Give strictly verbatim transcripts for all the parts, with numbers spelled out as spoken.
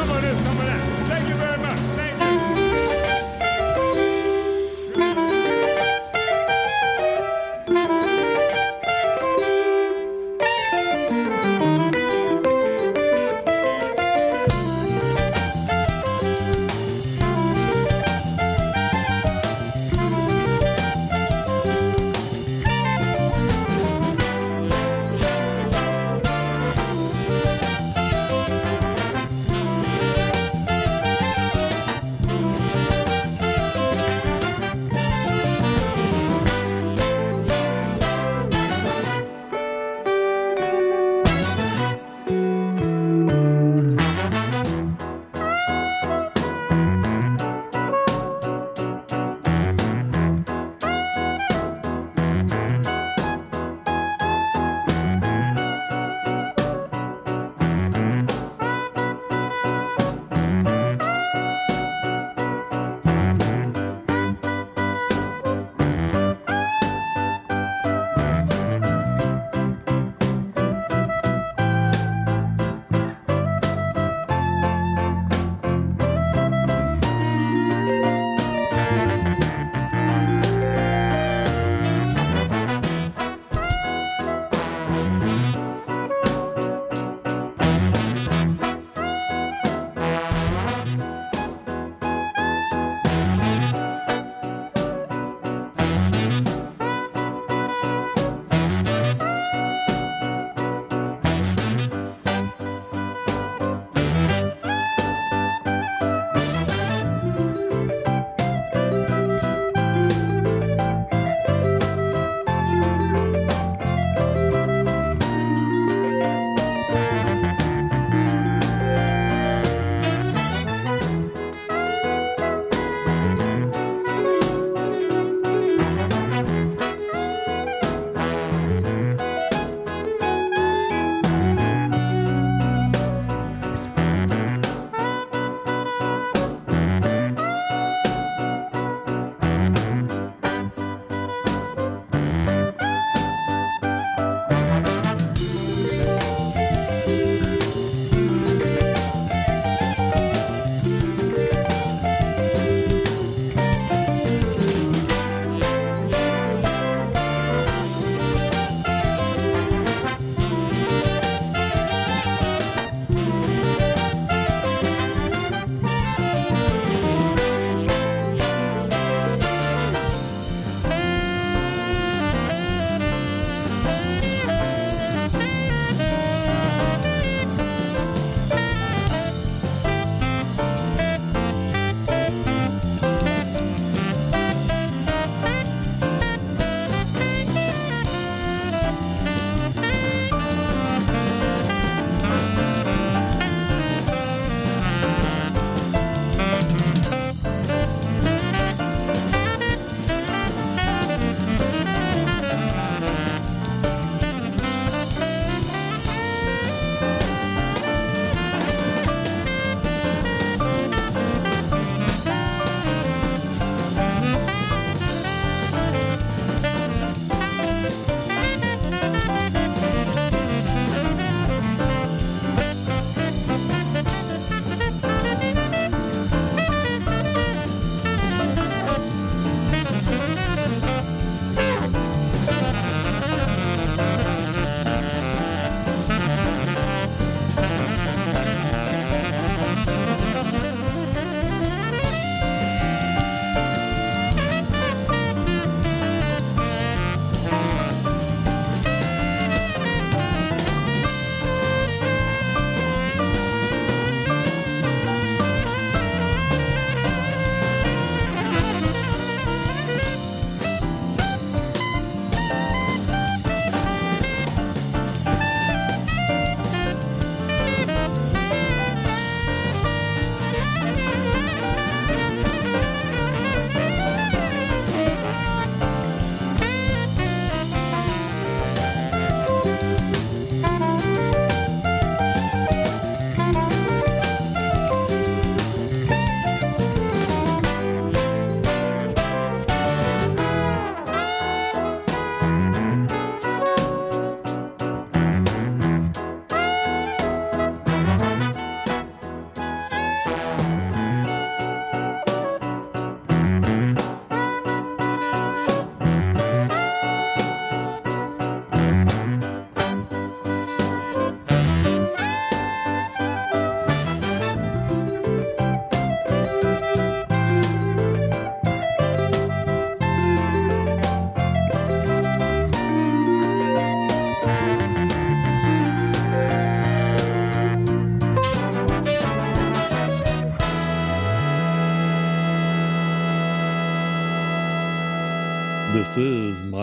Some of this, some of that. Thank you very much. Thank you.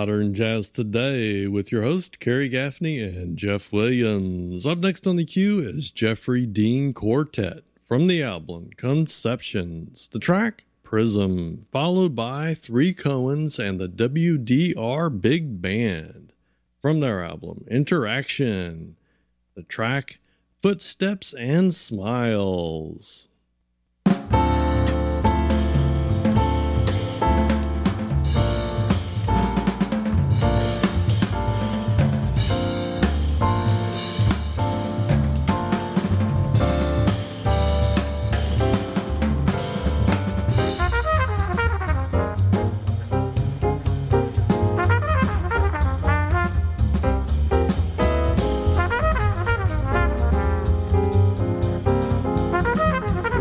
Modern Jazz Today with your host, Kerry Gaffney and Jeff Williams. Up next on the queue is Jeffrey Dean Quartet from the album Conceptions. The track, Prism, followed by Three Cohens and the W D R Big Band from their album Interaction. The track, Footsteps and Smiles. Thank you.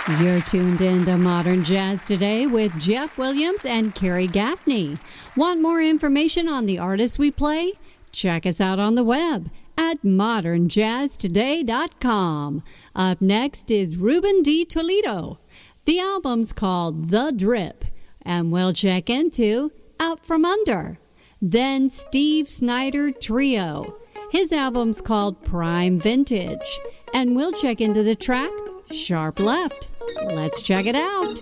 You're tuned in to Modern Jazz Today with Jeff Williams and Carrie Gaffney. Want more information on the artists we play? Check us out on the web at modern jazz today dot com. Up next is Ruben D. Toledo. The album's called The Drip, and we'll check into Out From Under. Then Steve Snyder Trio. His album's called Prime Vintage, and we'll check into the track Sharp Left. Let's check it out.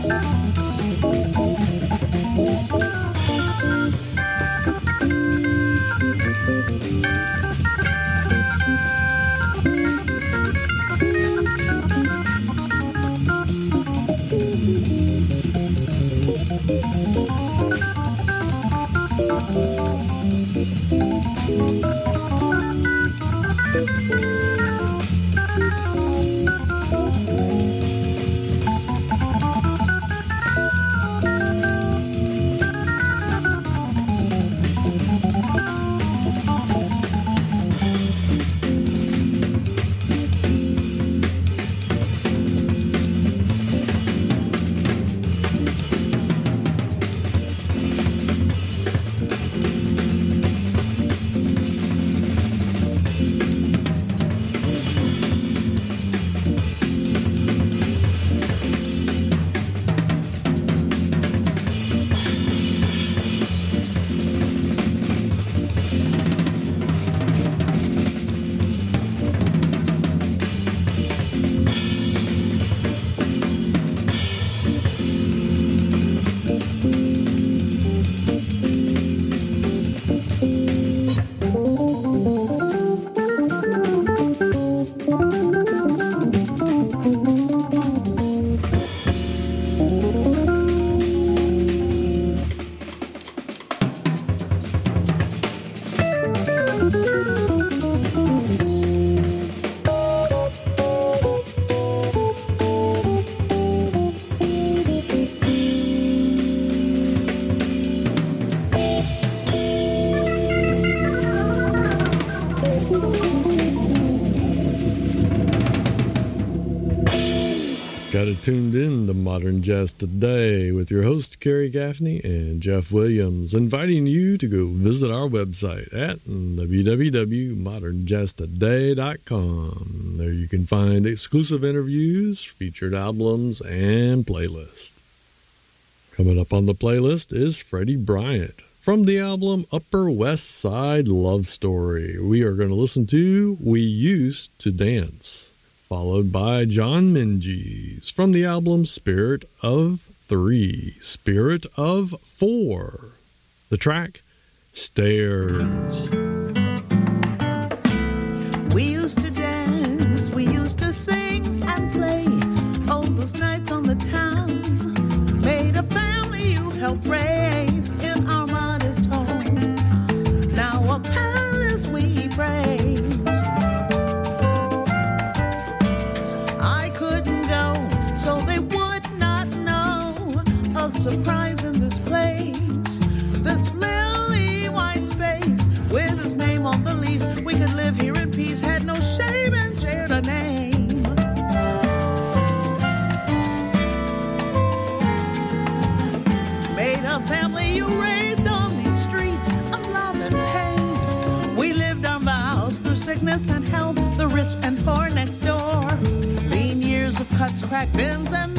Got it tuned in to Modern Jazz Today with your host, Kerry Gaffney and Jeff Williams, inviting you to go visit our website at w w w dot modern jazz today dot com. There you can find exclusive interviews, featured albums, and playlists. Coming up on the playlist is Freddie Bryant from the album Upper West Side Love Story. We are going to listen to We Used to Dance, followed by John Minges from the album Spirit of Three, Spirit of Four. The track, Stairs. We used to dance, we used to sing and play, all those nights on the town, made a family you helped raise in our modest home. Now a palace we praise. Surprise in this place, this lily white space with his name on the lease. We could live here in peace, had no shame and shared a name. Made a family you raised on these streets of love and pain. We lived our vows through sickness and health, the rich and poor next door. Lean years of cuts, cracked ends, and